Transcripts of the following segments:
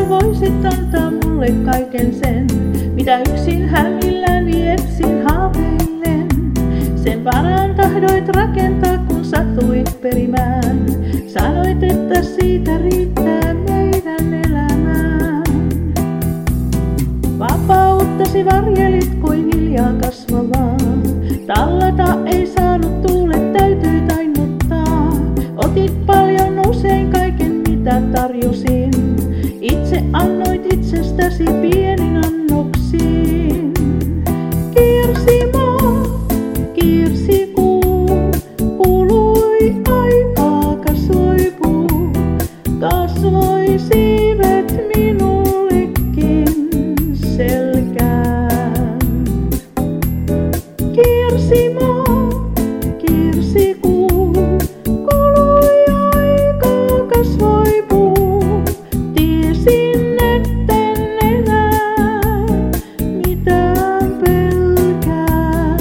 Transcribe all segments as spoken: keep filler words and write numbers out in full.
sä voisit antaa mulle kaiken sen, mitä yksin hämilläni etsin haaveillen. Sen varaan tahdoit rakentaa, kun satuit perimään. Sanoit, että siitä riittää meidän elämään. Vapauttasi varjelit kuin hiljaa kasvavaa. Tallata ei saanut, tuulet täytyi tainnuttaa. Otit paljon usein kaiken, mitä tarjosin. Itse annoit itsestäsi pienin annoksiin. Kiersi maa, kiersi kuu, kului aikaa, kasvoi puu, kasvoi siivet minullekin selkään. Kiersi maa, kiersi kuu, kului aikaa, kasvoi puu, tiesin etten enää mitään pelkää.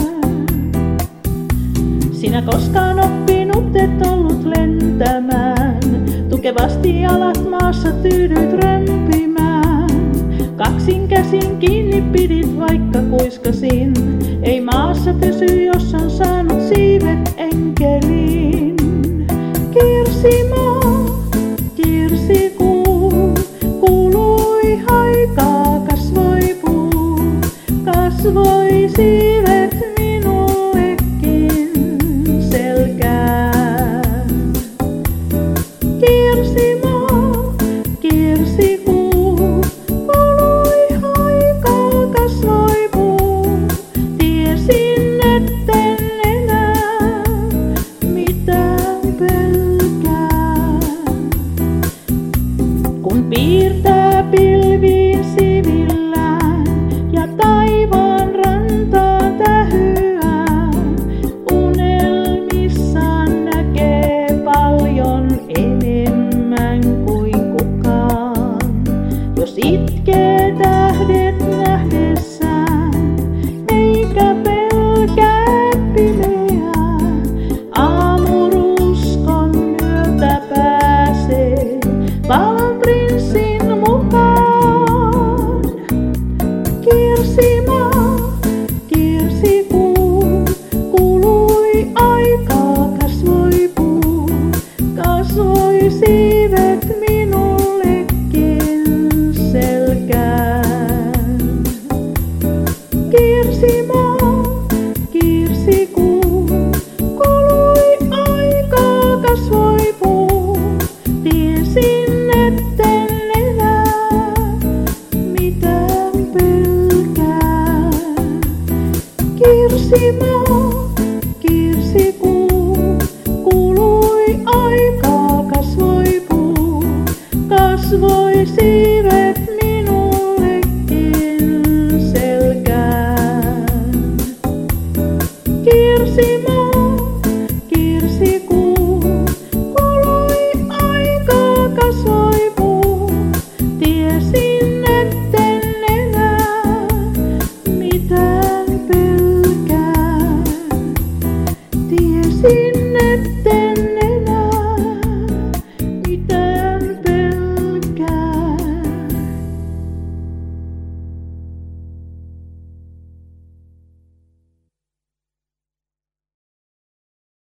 Sinä koskaan oppinut et ollut lentämään, tukevasti jalat maassa tyydyit rämpimään. Kaksin käsin kiinni pidit vaikka kuiskasin, ei maassa pysy jos on saanut siivet enkeliin. Kiersi maa, kiersi kuu, kului aikaa, kasvoi puu, kasvoi siivet minullekin selkään. Kiersi maa, kiersi kuu, kului aikaa, kasvoi puu, tiesin etten enää mitään pelkää. Kun piirtää pilviin sivillään ja taivaan rantaan tähyää, unelmissaan näkee paljon enemmän kuin kukaan. Jos itkee tähdet nähdessään, eikä pelkää pimeää, aamuruskon myötä pääsee valonprinssin mukaan. Kiersi maa, kiersi kuu, kului aikaa, kasvoi puu, kasvoi siivet minullekin selkään. Kiersi maa, kiersi kuu, kului aikaa, kasvoi puu, tiesin etten enää mitään pelkää. Kiersi maa, kiersi kuu, kului aikaa, kasvoi puu, kasvoi siivet.